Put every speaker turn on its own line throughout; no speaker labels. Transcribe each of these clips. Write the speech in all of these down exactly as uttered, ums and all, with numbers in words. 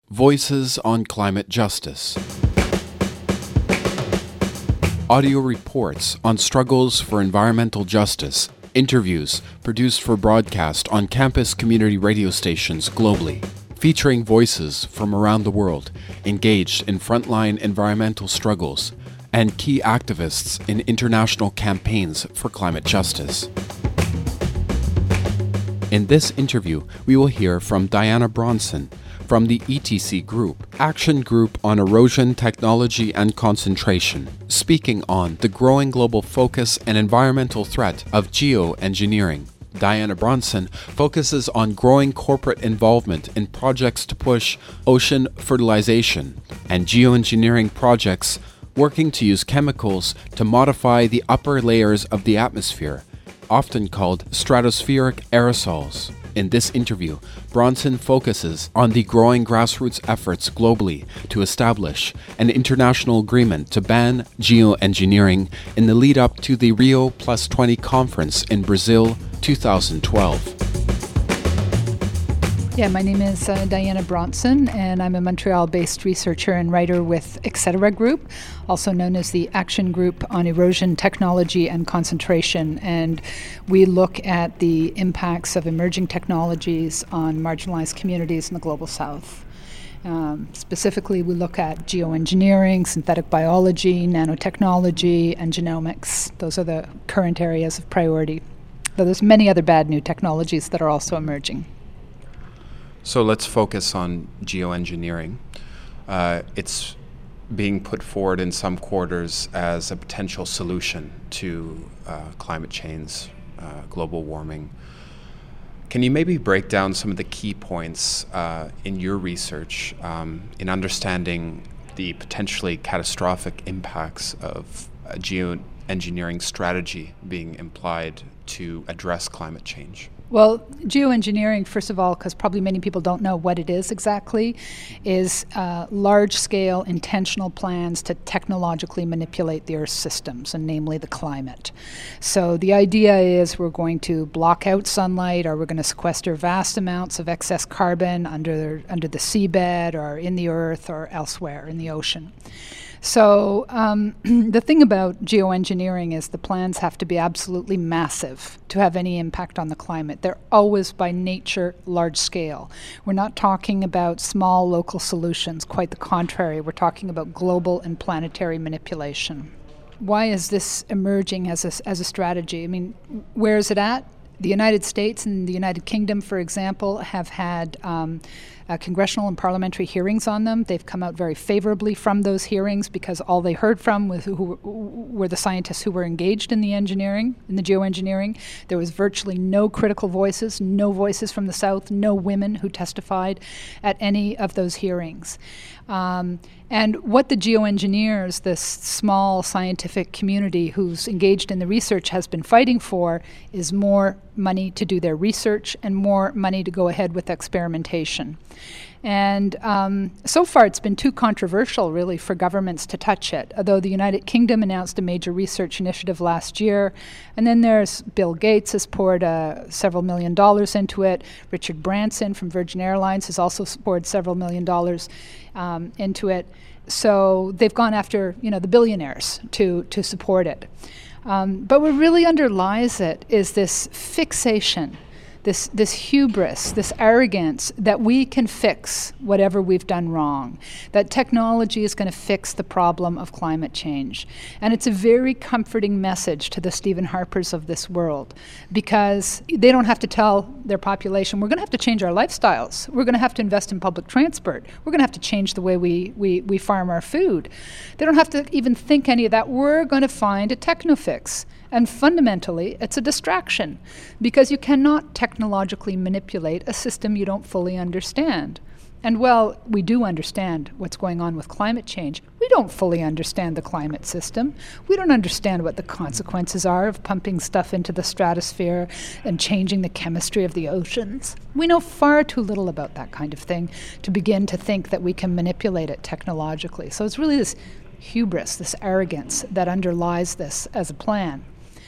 Voices on Climate Justice. Audio reports on struggles for environmental justice. Interviews produced for broadcast on campus community radio stations globally, featuring voices from around the world engaged in frontline environmental struggles and key activists in international campaigns for climate justice. In this interview, we will hear from Diana Bronson from the E T C Group, Action Group on Erosion, Technology and Concentration, speaking on the growing global focus and environmental threat of geoengineering. Diana Bronson focuses on growing corporate involvement in projects to push ocean fertilization and geoengineering projects working to use chemicals to modify the upper layers of the atmosphere, often called stratospheric aerosols. In this interview, Bronson focuses on the growing grassroots efforts globally to establish an international agreement to ban geoengineering in the lead-up to the Rio Plus twenty conference in Brazil two thousand twelve.
Yeah, my name is uh, Diana Bronson, and I'm a Montreal-based researcher and writer with Etc. Group, also known as the Action Group on Erosion, Technology and Concentration. And we look at the impacts of emerging technologies on marginalized communities in the Global South. Um, specifically, we look at geoengineering, synthetic biology, nanotechnology, and genomics. Those are the current areas of priority. Though there's many other bad new technologies that are also emerging.
So let's focus on geoengineering. Uh, it's being put forward in some quarters as a potential solution to uh, climate change, uh, global warming. Can you maybe break down some of the key points uh, in your research um, in understanding the potentially catastrophic impacts of a geoengineering strategy being implied to address climate change?
Well, geoengineering, first of all, because probably many people don't know what it is exactly, is uh, large-scale intentional plans to technologically manipulate the Earth's systems, and namely the climate. So the idea is we're going to block out sunlight, or we're going to sequester vast amounts of excess carbon under, under the seabed or in the Earth or elsewhere in the ocean. So um, the thing about geoengineering is the plans have to be absolutely massive to have any impact on the climate. They're always by nature large scale. We're not talking about small local solutions, quite the contrary. We're talking about global and planetary manipulation. Why is this emerging as a, as a strategy? I mean, where is it at? The United States and the United Kingdom, for example, have had um, uh, congressional and parliamentary hearings on them. They've come out very favorably from those hearings because all they heard from was who, who were the scientists who were engaged in the engineering, in the geoengineering. There was virtually no critical voices, no voices from the South, no women who testified at any of those hearings. Um, and what the geoengineers, this small scientific community who's engaged in the research, has been fighting for is more money to do their research and more money to go ahead with experimentation. And um, so far it's been too controversial, really, for governments to touch it, although the United Kingdom announced a major research initiative last year. And then there's Bill Gates has poured uh, several million dollars into it. Richard Branson from Virgin Airlines has also poured several million dollars um, into it. So they've gone after, you know, the billionaires to, to support it. Um, but what really underlies it is this fixation, this this hubris, this arrogance that we can fix whatever we've done wrong, that technology is going to fix the problem of climate change. And it's a very comforting message to the Stephen Harpers of this world, because they don't have to tell their population, we're going to have to change our lifestyles. We're going to have to invest in public transport. We're going to have to change the way we, we, we farm our food. They don't have to even think any of that. We're going to find a techno fix. And fundamentally, it's a distraction, because you cannot technologically manipulate a system you don't fully understand. And while we do understand what's going on with climate change, we don't fully understand the climate system. We don't understand what the consequences are of pumping stuff into the stratosphere and changing the chemistry of the oceans. We know far too little about that kind of thing to begin to think that we can manipulate it technologically. So it's really this hubris, this arrogance that underlies this as a plan.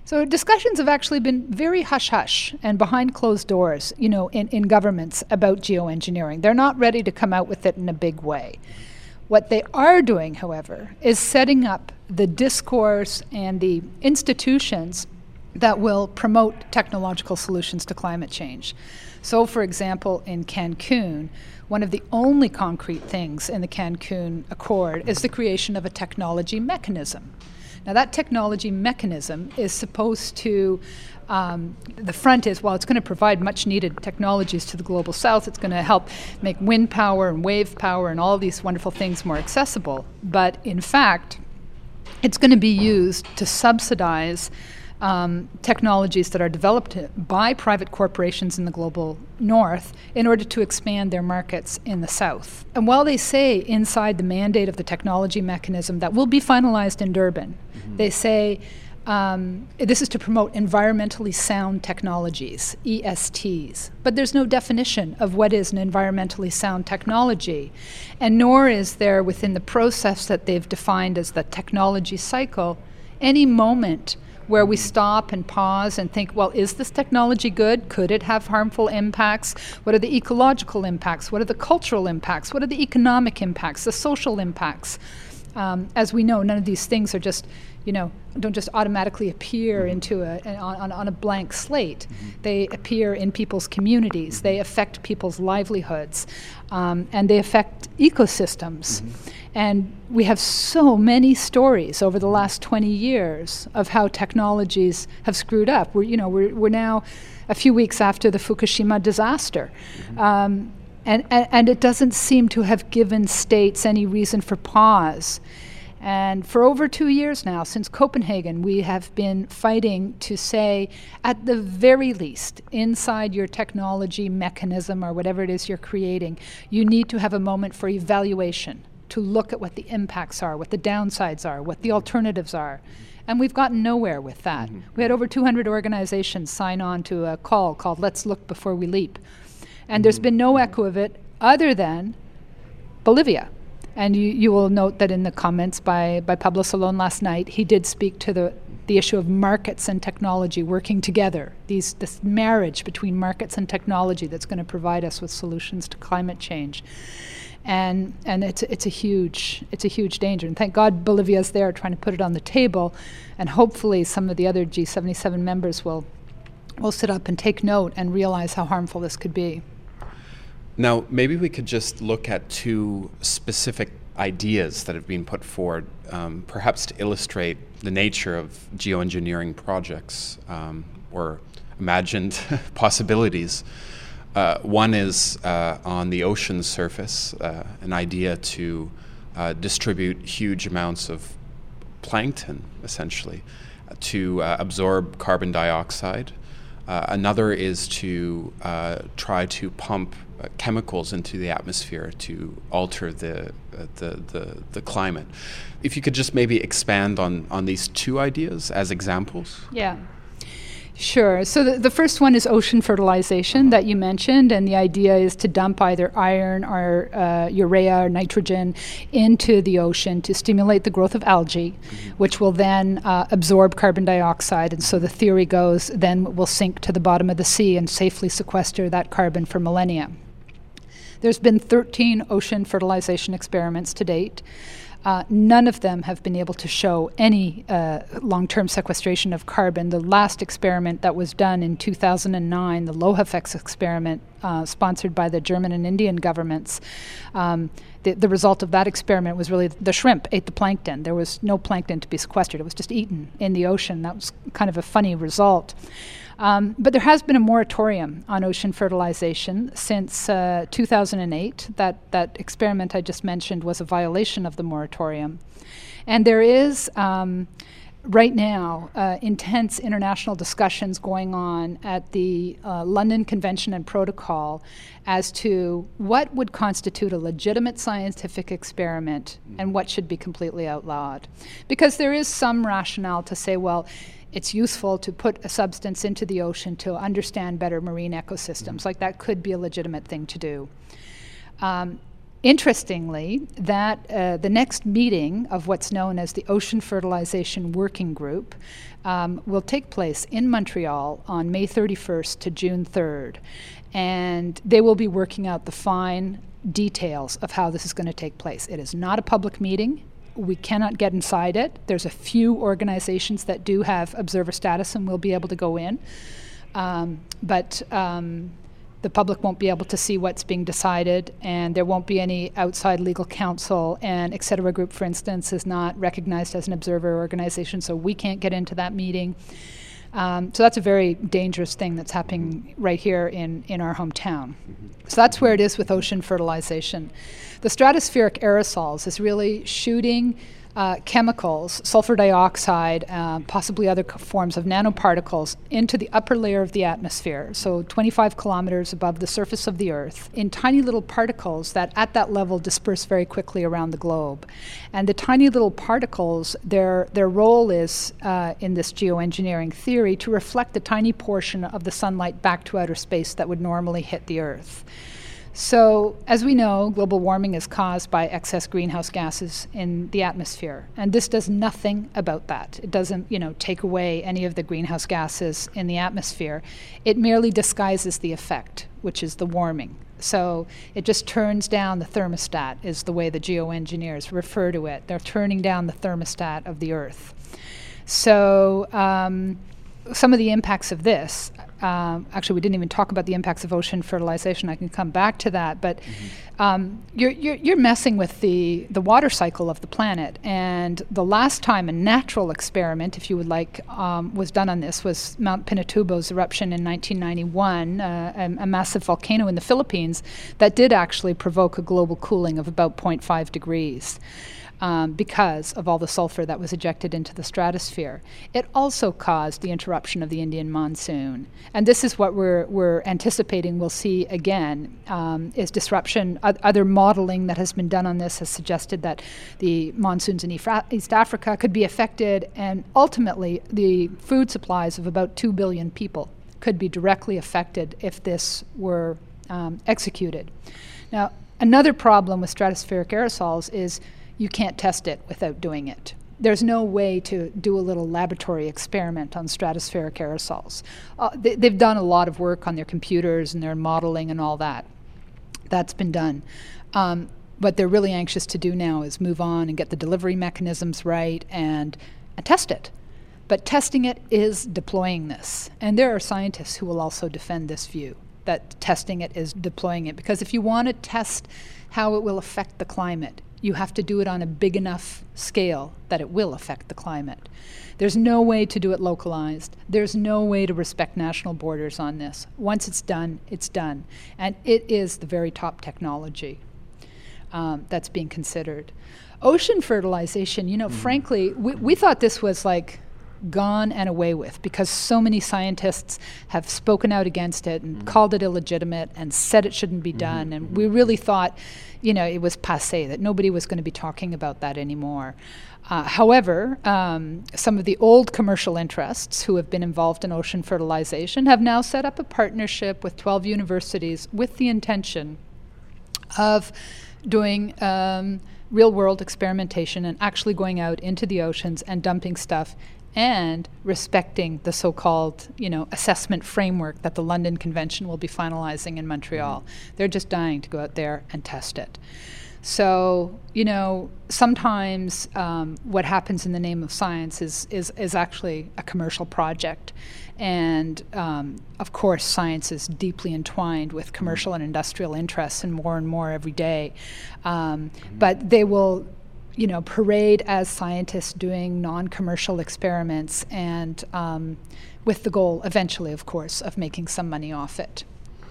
So discussions have actually been very hush-hush and behind closed doors, you know, in, in governments about geoengineering. They're not ready to come out with it in a big way. What they are doing, however, is setting up the discourse and the institutions that will promote technological solutions to climate change. So, for example, in Cancun, one of the only concrete things in the Cancun Accord is the creation of a technology mechanism. Now, that technology mechanism is supposed to, um, the front is, well, it's going to provide much needed technologies to the global south. It's going to help make wind power and wave power and all these wonderful things more accessible. But in fact, it's going to be used to subsidize Um, technologies that are developed by private corporations in the global north in order to expand their markets in the south. And while they say inside the mandate of the technology mechanism that will be finalized in Durban, mm-hmm. they say um, this is to promote environmentally sound technologies, E S Ts. But there's no definition of what is an environmentally sound technology, and nor is there within the process that they've defined as the technology cycle any moment where we stop and pause and think, well, is this technology good? Could it have harmful impacts? What are the ecological impacts? What are the cultural impacts? What are the economic impacts, the social impacts? Um, as we know, none of these things are just, you know, don't just automatically appear into a, on, on a blank slate. Mm-hmm. They appear in people's communities. They affect people's livelihoods, um, and they affect ecosystems. Mm-hmm. And we have so many stories over the last twenty years of how technologies have screwed up. We're, you know, we're, we're now a few weeks after the Fukushima disaster. Mm-hmm. Um, and, and, and it doesn't seem to have given states any reason for pause. And for over two years now, since Copenhagen, we have been fighting to say, at the very least, inside your technology mechanism or whatever it is you're creating, you need to have a moment for evaluation, to look at what the impacts are, what the downsides are, what the alternatives are. And we've gotten nowhere with that. Mm-hmm. We had over two hundred organizations sign on to a call called Let's Look Before We Leap. And mm-hmm. there's been no echo of it other than Bolivia. And you, you will note that in the comments by, by Pablo Salón last night, he did speak to the, the issue of markets and technology working together, These, this marriage between markets and technology that's going to provide us with solutions to climate change. And and it's it's a huge it's a huge danger. And thank God Bolivia's there trying to put it on the table, and hopefully some of the other G seventy-seven members will will sit up and take note and realize how harmful this could be.
Now, maybe we could just look at two specific ideas that have been put forward, um, perhaps to illustrate the nature of geoengineering projects um, or imagined possibilities. Uh, one is uh, on the ocean surface, uh, an idea to uh, distribute huge amounts of plankton, essentially, uh, to uh, absorb carbon dioxide. Uh, another is to uh, try to pump uh, chemicals into the atmosphere to alter the, uh, the, the, the climate. If you could just maybe expand on, on these two ideas as examples.
Yeah. Sure. So the, the first one is ocean fertilization that you mentioned, and the idea is to dump either iron or uh, urea or nitrogen into the ocean to stimulate the growth of algae, mm-hmm. which will then uh, absorb carbon dioxide, and so the theory goes then will sink to the bottom of the sea and safely sequester that carbon for millennia. There's been thirteen ocean fertilization experiments to date. Uh, none of them have been able to show any uh, long-term sequestration of carbon. The last experiment that was done in two thousand nine, the LOHAFEX experiment, uh, sponsored by the German and Indian governments, um, the, the result of that experiment was really the shrimp ate the plankton. There was no plankton to be sequestered. It was just eaten in the ocean. That was kind of a funny result. Um, but there has been a moratorium on ocean fertilization since uh, two thousand eight. That, that experiment I just mentioned was a violation of the moratorium. And there is, um, right now, uh, intense international discussions going on at the uh, London Convention and Protocol as to what would constitute a legitimate scientific experiment mm. and what should be completely outlawed. Because there is some rationale to say, well, it's useful to put a substance into the ocean to understand better marine ecosystems. Mm-hmm. Like that could be a legitimate thing to do. Um, Interestingly, that uh, the next meeting of what's known as the Ocean Fertilization Working Group um, will take place in Montreal on May thirty-first to June third. And they will be working out the fine details of how this is going to take place. It is not a public meeting. We cannot get inside it. There's a few organizations that do have observer status and will be able to go in. Um, but um, the public won't be able to see what's being decided, and there won't be any outside legal counsel, and Et cetera Group, for instance, is not recognized as an observer organization, so we can't get into that meeting. Um, so that's a very dangerous thing that's happening right here in, in our hometown. Mm-hmm. So that's where it is with ocean fertilization. The stratospheric aerosols is really shooting uh, chemicals, sulfur dioxide, uh, possibly other c- forms of nanoparticles, into the upper layer of the atmosphere, so twenty-five kilometers above the surface of the Earth, in tiny little particles that at that level disperse very quickly around the globe. And the tiny little particles, their, their role is, uh, in this geoengineering theory, to reflect the tiny portion of the sunlight back to outer space that would normally hit the Earth. So, as we know, global warming is caused by excess greenhouse gases in the atmosphere, and this does nothing about that. It doesn't, you know, take away any of the greenhouse gases in the atmosphere. It merely disguises the effect, which is the warming. So it just turns down the thermostat, is the way the geoengineers refer to it. They're turning down the thermostat of the Earth. So um, some of the impacts of this, Um, actually, we didn't even talk about the impacts of ocean fertilization. I can come back to that, but mm-hmm. um, you're, you're, you're messing with the, the water cycle of the planet. And the last time a natural experiment, if you would like, um, was done on this was Mount Pinatubo's eruption in nineteen ninety-one, uh, a, a massive volcano in the Philippines that did actually provoke a global cooling of about zero point five degrees. Um, because of all the sulfur that was ejected into the stratosphere. It also caused the interruption of the Indian monsoon. And this is what we're, we're anticipating we'll see again, um, is disruption. O- other modeling that has been done on this has suggested that the monsoons in East Africa could be affected, and ultimately the food supplies of about two billion people could be directly affected if this were um, executed. Now, another problem with stratospheric aerosols is you can't test it without doing it. There's no way to do a little laboratory experiment on stratospheric aerosols. Uh, they, they've done a lot of work on their computers and their modeling and all that. That's been done. Um, what they're really anxious to do now is move on and get the delivery mechanisms right and, and test it. But testing it is deploying this. And there are scientists who will also defend this view, that testing it is deploying it. Because if you want to test how it will affect the climate, you have to do it on a big enough scale that it will affect the climate. There's no way to do it localized. There's no way to respect national borders on this. Once it's done, it's done. And it is the very top technology um, that's being considered. Ocean fertilization, you know, mm. frankly, we, we thought this was like gone and away with, because so many scientists have spoken out against it and mm. called it illegitimate and said it shouldn't be mm-hmm. done. And mm-hmm. we really thought, you know, it was passé, that nobody was going to be talking about that anymore. Uh, however, um, some of the old commercial interests who have been involved in ocean fertilization have now set up a partnership with twelve universities with the intention of doing um, real-world experimentation and actually going out into the oceans and dumping stuff and respecting the so-called, you know, assessment framework that the London Convention will be finalizing in Montreal. Mm-hmm. They're just dying to go out there and test it. So, you know, sometimes um, what happens in the name of science is, is, is actually a commercial project. And, um, of course, science is deeply entwined with commercial and industrial interests, and more and more every day. Um, mm-hmm. But they will, you know, parade as scientists doing non-commercial experiments, and um, with the goal, eventually, of course, of making some money off it.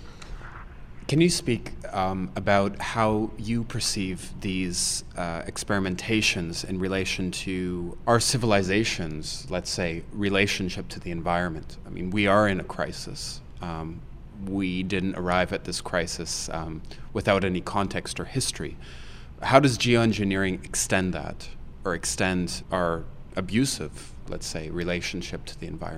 Can you speak um, about how you perceive these uh, experimentations in relation to our civilization's, let's say, relationship to the environment? I mean, we are in a crisis. Um, we didn't arrive at this crisis um, without any context or history. How does geoengineering extend that, or extend our abusive, let's say, relationship to the environment?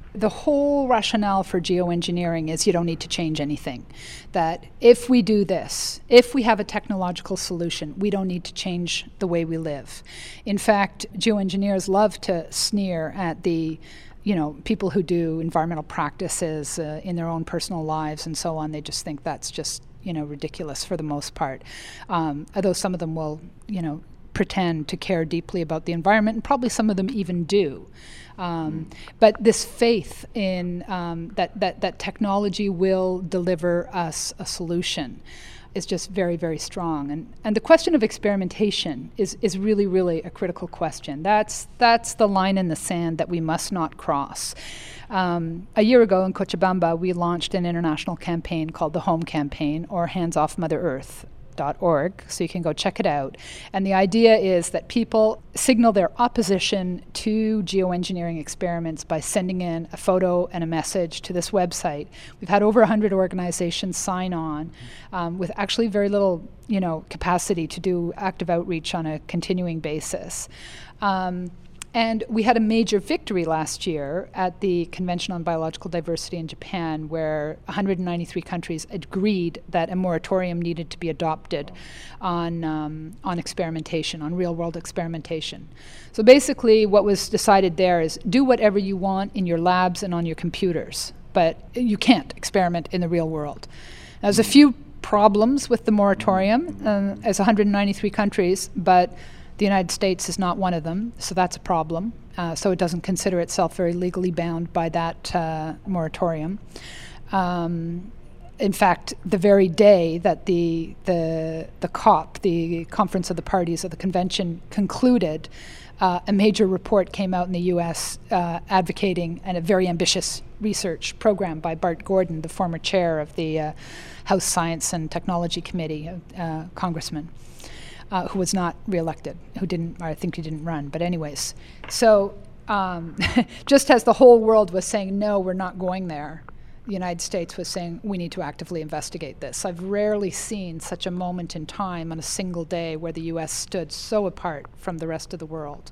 the whole rationale for geoengineering is you don't need to change anything. That if we do this, if we have a technological solution, we don't need to change the way we live. In fact, geoengineers love to sneer at the you know, people who do environmental practices uh, in their own personal lives and so on. They just think that's just, you know, ridiculous for the most part. Um, although some of them will, you know, pretend to care deeply about the environment, and probably some of them even do. Um, mm. But this faith in um, that, that, that technology will deliver us a solution is just very, very strong. And and the question of experimentation is, is really, really a critical question. That's that's the line in the sand that we must not cross. Um, a year ago in Cochabamba, we launched an international campaign called the Home Campaign, or Hands Off Mother Earth. Org, so you can go check it out. And the idea is that people signal their opposition to geoengineering experiments by sending in a photo and a message to this website. We've had over one hundred organizations sign on um, with actually very little, you know, capacity to do active outreach on a continuing basis. Um, And we had a major victory last year at the Convention on Biological Diversity in Japan, where one hundred ninety-three countries agreed that a moratorium needed to be adopted on um, on experimentation, on real-world experimentation. So basically what was decided there is do whatever you want in your labs and on your computers, but you can't experiment in the real world. Now, there's a few problems with the moratorium um, as one hundred ninety-three countries, but the United States is not one of them, so that's a problem. Uh, so it doesn't consider itself very legally bound by that uh, moratorium. Um, in fact, the very day that the, the, the COP, the Conference of the Parties of the Convention, concluded, uh, a major report came out in the U S uh, advocating and a very ambitious research program by Bart Gordon, the former chair of the uh, House Science and Technology Committee, uh, congressman. Uh, who was not reelected, who didn't, or I think he didn't run, but anyways. So um, just as the whole world was saying, no, we're not going there, the United States was saying, we need to actively investigate this. I've rarely seen such a moment in time on a single day where the U S stood so apart from the rest of the world.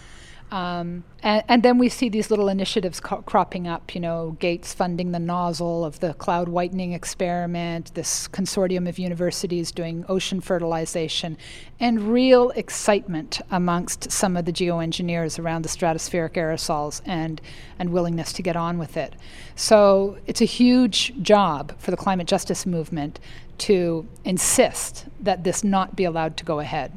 Um, and, and then we see these little initiatives co- cropping up, you know, Gates funding the nozzle of the cloud whitening experiment, this consortium of universities doing ocean fertilization, and real excitement amongst some of the geoengineers around the stratospheric aerosols and, and willingness to get on with it. So it's a huge job for the climate justice movement to insist that this not be allowed to go ahead.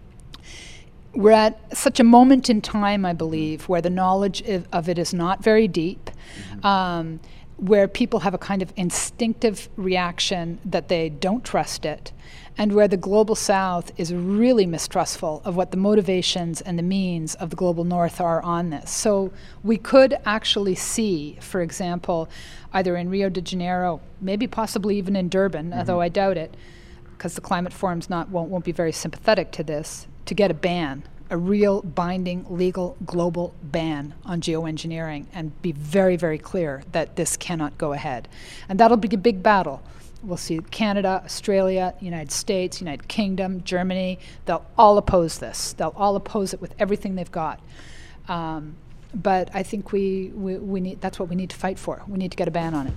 We're at such a moment in time, I believe, where the knowledge of it is not very deep, mm-hmm. um, where people have a kind of instinctive reaction that they don't trust it, and where the Global South is really mistrustful of what the motivations and the means of the Global North are on this. So we could actually see, for example, either in Rio de Janeiro, maybe possibly even in Durban, mm-hmm. although I doubt it, because the climate forums not won't, won't be very sympathetic to this, to get a ban, a real binding legal global ban on geoengineering, and be very, very clear that this cannot go ahead. And that'll be a big battle. We'll see Canada, Australia, United States, United Kingdom, Germany. They'll all oppose this. They'll all oppose it with everything they've got. Um, but I think we, we, we need, that's what we need to fight for. We need to get a ban on it.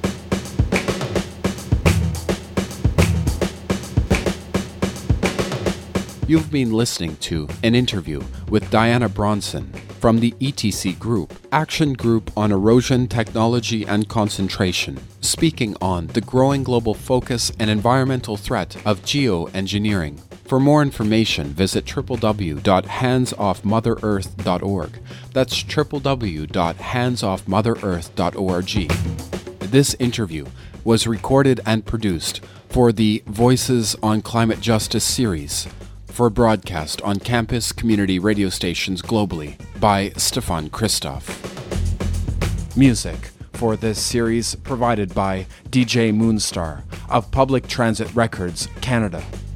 You've been listening to an interview with Diana Bronson from the E T C Group, Action Group on Erosion, Technology and Concentration, speaking on the growing global focus and environmental threat of geoengineering. For more information, visit w w w dot hands off mother earth dot org. That's w w w dot hands off mother earth dot org. This interview was recorded and produced for the Voices on Climate Justice series, for broadcast on campus community radio stations globally by Stefan Christoff. Music for this series provided by D J Moonstar of Public Transit Records, Canada.